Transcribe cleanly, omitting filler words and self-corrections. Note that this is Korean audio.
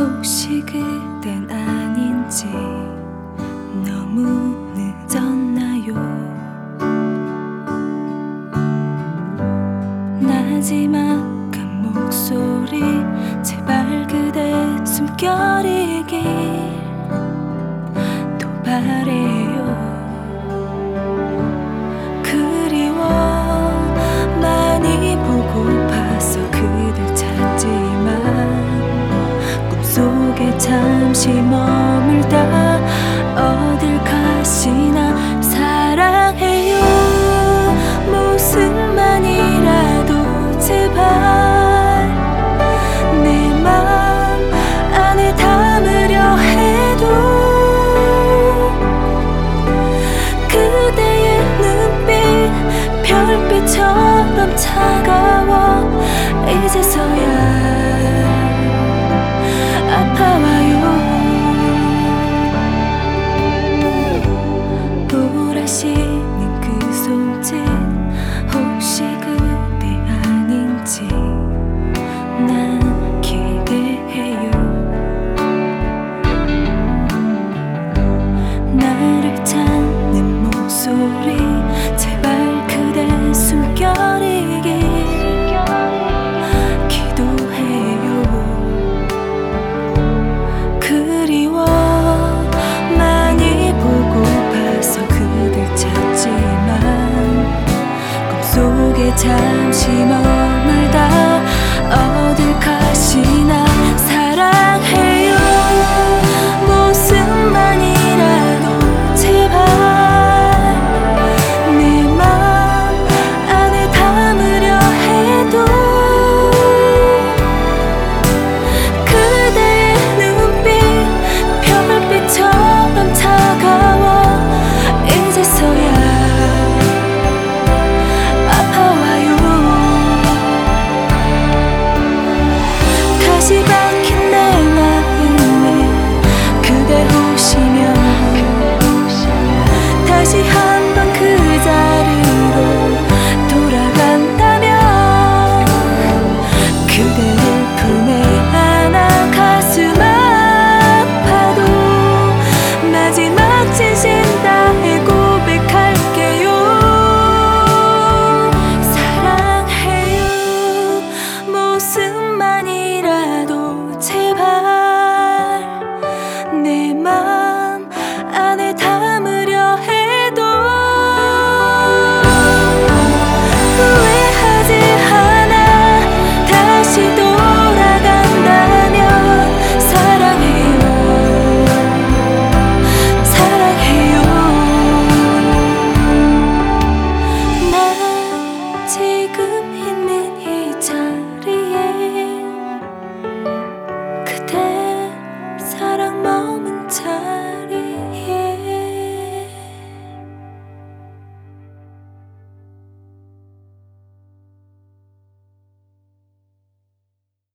혹시 그댄 아닌지 너무 늦었나요? 나지막한 목소리 제발 그대 숨결이길 또 바래요. 그리워 많이 보고파서 그댈 찾지만 꿈속에 잠시 머물다 어딜 가시나 사랑해요. 모습만이라도 제발 내 맘 안에 담으려 해도 그대의 눈빛 별빛처럼 차가워 이제서야 아파와요. 보라시는 그 손짓 혹시 그대 아닌지 난 기대해요. 나를 찾는 목소리 제발 그대 숨결이길 기도해요. 그리워 많이 보고파서 그댈 찾지만 꿈속에 잠시 머물다 어딜 가시나 사랑해요. 모습만이라도 제발 내 맘 안에 담으려 해도 그대의 눈빛 별빛처럼 차가워 이제서야 아파와요. 다시 박힌 내 마음에 그대 오시면 다시 한번 그 자리로 돌아간다면 그대를 품에 안아 가슴 아파도 마지막 진심 다해 고백할게요. 사랑해요. 모습